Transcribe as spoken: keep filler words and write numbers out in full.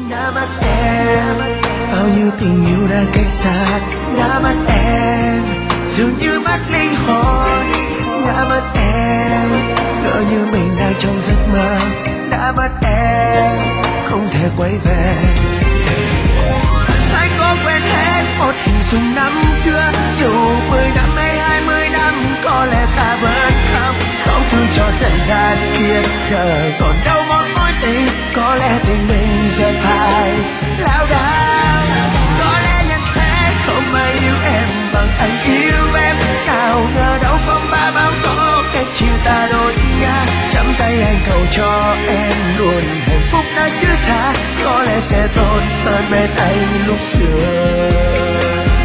đã mất em, bao nhiêu tình yêu đã cách xa, đã mất em dường như mất linh hồn, đã mất em ngỡ như mình đang trong giấc mơ, đã mất em không thể quay về. Anh có quên hết một hình dung năm xưa, dù mười năm hay hai mươi năm có lẽ ta vẫn không không thương cho trần gian kia. Giờ còn đâu một mối tình, có lẽ tình mình giờ phải lao đao. Có lẽ nhận thế không ai yêu em bằng anh yêu em, nào ngờ đâu phong ba bão tố cách chia ta đôi ngả. Chắm tay anh cầu cho em luôn hạnh phúc nơi xứ xa, có lẽ sẽ tốt hơn bên anh lúc xưa.